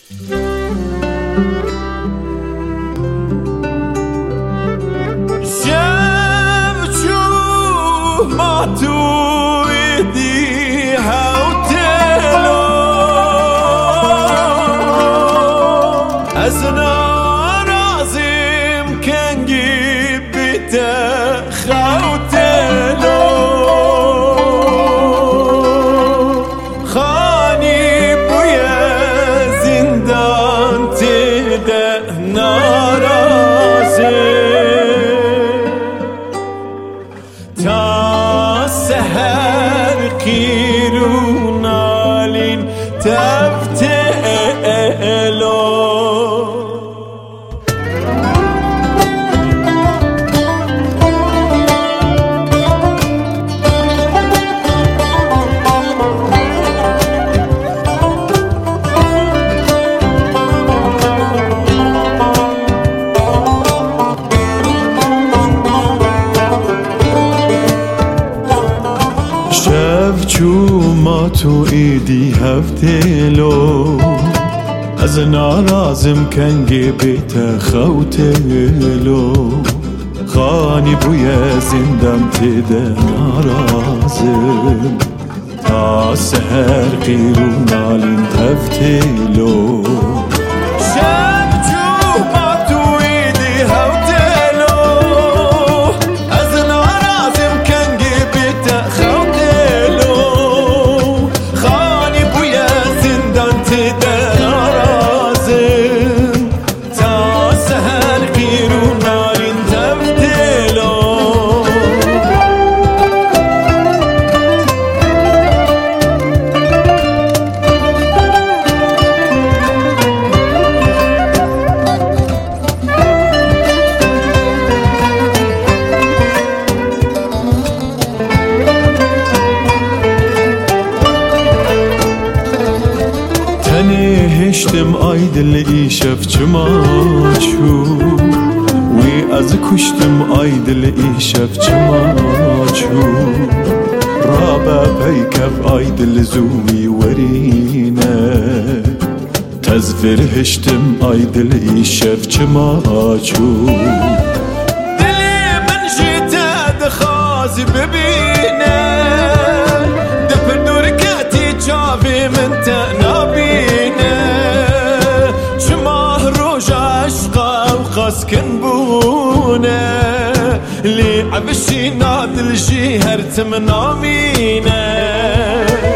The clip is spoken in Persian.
ما تو ایدی هاوتلو از نارازم کنگی بیته خوتلو خانی بوی زندان تیده تا سهر قیرون آلین تفتلو ما تو ایدی هفتلو از نارازم کنگی بیت خوتلو خانی بوی زندم تیده نارازم تا سهر قیرون آلین هفتلو هشتم آیدل ایشف چماچو وی از کشتم آیدل ایشف چماچو رابا پیکف آیدل زوی ورینه تزفر هشتم آیدل ایشف چماچو دلی من جیتا دخوازی ببینه دپر دورکاتی چاوی من تنابینه قاسكن بونا لي عبشي نادل شي هرتم نامينا